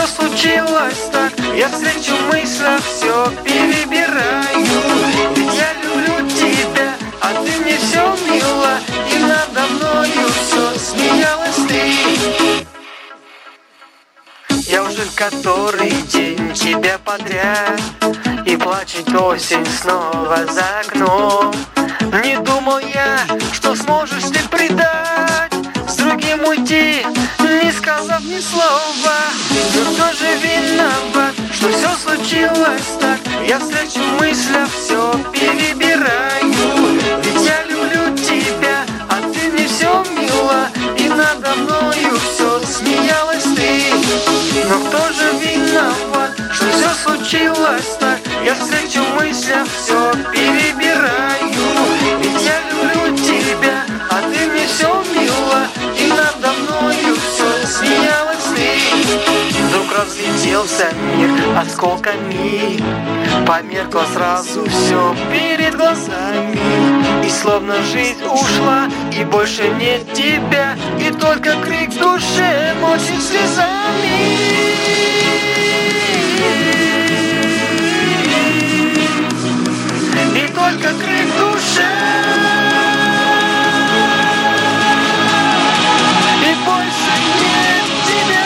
все случилось так. Я встречу в мыслях все перебираю. Ведь я люблю тебя, а ты мне все мила, и надо мною все смеялась ты. Я уже который день тебя подряд, и плачет осень снова за окном. Не думал я, что сможешь ты предать, с другим уйти, не сказав ни слова. Но кто же виноват, что все случилось так? Я встречу в мыслях все перебираю. Ведь я люблю тебя, а ты мне все мила, и надо мною все смеялась ты. Но кто же виноват, что все случилось так? Я встречу в мыслях все перебираю. Ведь я люблю тебя, а ты мне все мила, и надо мною все смеялась ты. Вдруг разлетелся мир осколками, померкло сразу все перед глазами. И словно жизнь ушла, и больше нет тебя, и только крик в душе мочит слезами. И только крик в душе, и больше нет тебя.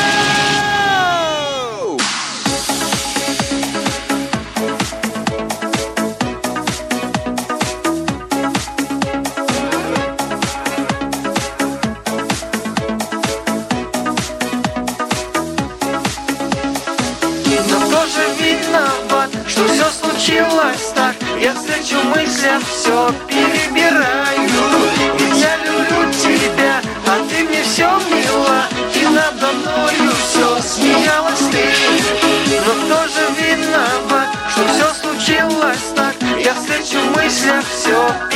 Но кто же виноват, что все случилось так? Я встречу в мыслях все перебираю. Ведь я люблю тебя, а ты мне все мила, и надо мною все смеялась ты. Но кто же виноват, что все случилось так? Я встречу в мыслях все